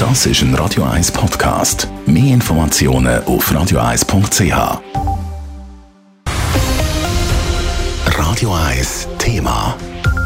Das ist ein Radio 1 Podcast. Mehr Informationen auf radio1.ch. Radio 1 Thema.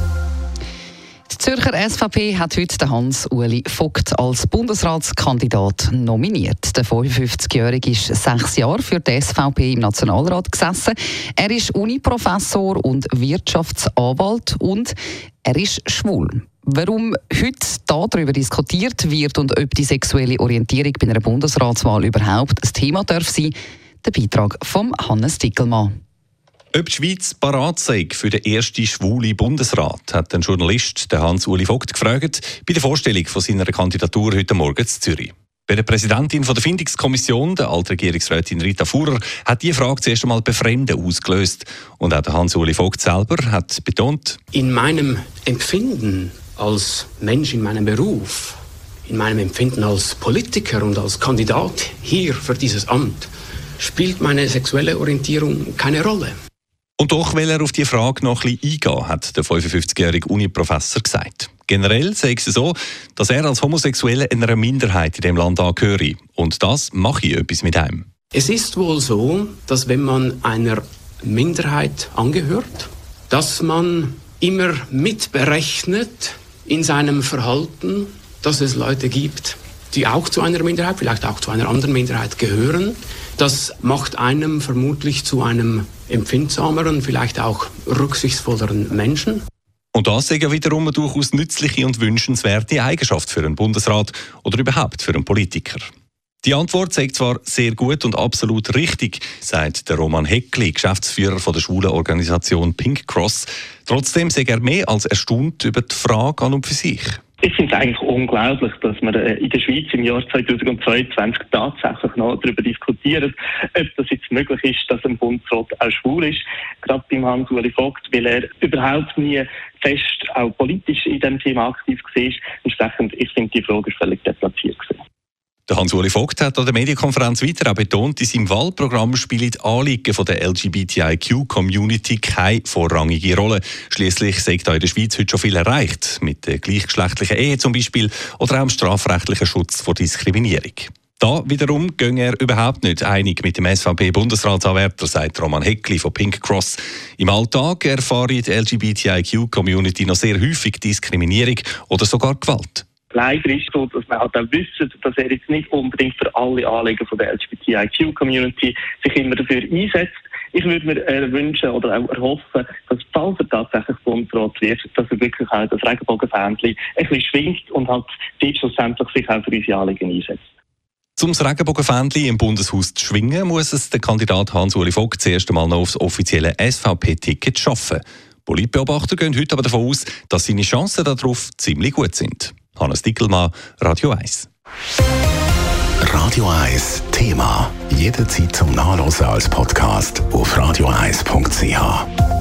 Die Zürcher SVP hat heute den Hans-Uli Vogt als Bundesratskandidat nominiert. Der 55-Jährige ist 6 Jahre für die SVP im Nationalrat gesessen. Er ist Uniprofessor und Wirtschaftsanwalt und er ist schwul. Warum heute darüber diskutiert wird und ob die sexuelle Orientierung bei einer Bundesratswahl überhaupt ein Thema darf sein, der Beitrag von Hannes Dickelmann. Ob die Schweiz parat sei für den ersten schwulen Bundesrat, hat ein Journalist, der Hans-Uli Vogt, gefragt bei der Vorstellung von seiner Kandidatur heute Morgen in Zürich. Bei der Präsidentin der Findungskommission, der Altregierungsrätin Rita Fuhrer, hat diese Frage zuerst einmal Befremden ausgelöst. Und auch der Hans-Uli Vogt selber hat betont: In meinem Empfinden als Mensch in meinem Beruf, in meinem Empfinden als Politiker und als Kandidat hier für dieses Amt, spielt meine sexuelle Orientierung keine Rolle. Und doch will er auf die Frage noch ein bisschen eingehen, hat der 55-jährige Uniprofessor gesagt. Generell sei es so, dass er als Homosexuelle einer Minderheit in dem Land angehöre. Und das mache etwas mit einem. Es ist wohl so, dass wenn man einer Minderheit angehört, dass man immer mitberechnet in seinem Verhalten, dass es Leute gibt, die auch zu einer Minderheit, vielleicht auch zu einer anderen Minderheit gehören. Das macht einem vermutlich zu einem empfindsameren, vielleicht auch rücksichtsvolleren Menschen. Und das ist ja wiederum eine durchaus nützliche und wünschenswerte Eigenschaft für einen Bundesrat oder überhaupt für einen Politiker. Die Antwort sagt zwar sehr gut und absolut richtig, sagt der Roman Heckli, Geschäftsführer von der schwulen Organisation Pink Cross. Trotzdem sei er mehr als erstaunt über die Frage an und für sich. Ich finde es eigentlich unglaublich, dass wir in der Schweiz im Jahr 2022 tatsächlich noch darüber diskutieren, ob das jetzt möglich ist, dass ein Bundesrat auch schwul ist. Gerade beim Hans-Uli Vogt, weil er überhaupt nie fest auch politisch in diesem Thema aktiv war. Entsprechend, ich finde, die Frage ist völlig deplatziert gewesen. Der Hans-Uli Vogt hat an der Medienkonferenz weiter auch betont, in seinem Wahlprogramm spielen die Anliegen der LGBTIQ-Community keine vorrangige Rolle. Schliesslich sei da in der Schweiz heute schon viel erreicht, mit der gleichgeschlechtlichen Ehe zum Beispiel oder auch dem strafrechtlichen Schutz vor Diskriminierung. Da wiederum ging er überhaupt nicht einig mit dem SVP-Bundesratsanwärter, sagt Roman Heckli von Pink Cross. Im Alltag erfahre die LGBTIQ-Community noch sehr häufig Diskriminierung oder sogar Gewalt. Leider ist es so, dass wir halt auch wissen, dass er jetzt nicht unbedingt für alle Anliegen von der LGBTIQ-Community sich immer dafür einsetzt. Ich würde mir wünschen oder auch erhoffen, dass falls er tatsächlich Bundesrat wird, dass er wirklich auch das Regenbogenfähnchen ein bisschen schwingt und halt dort schlussendlich sich auch für unsere Anliegen einsetzt. Um das Regenbogenfähnchen im Bundeshaus zu schwingen, muss es der Kandidat Hans-Uli Vogt zuerst einmal noch aufs offizielle SVP-Ticket schaffen. Politbeobachter gehen heute aber davon aus, dass seine Chancen darauf ziemlich gut sind. Hannes Dickelmann, Radio 1. Radio 1 Thema. Jederzeit zum Nachlesen als Podcast auf radio1.ch.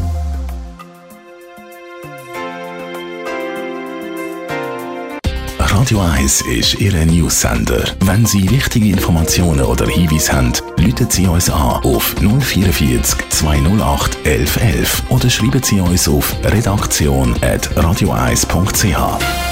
Radio 1 ist Ihr News-Sender. Wenn Sie wichtige Informationen oder Hinweise haben, rufen Sie uns an auf 044 208 1111 oder schreiben Sie uns auf redaktion@radio1.ch.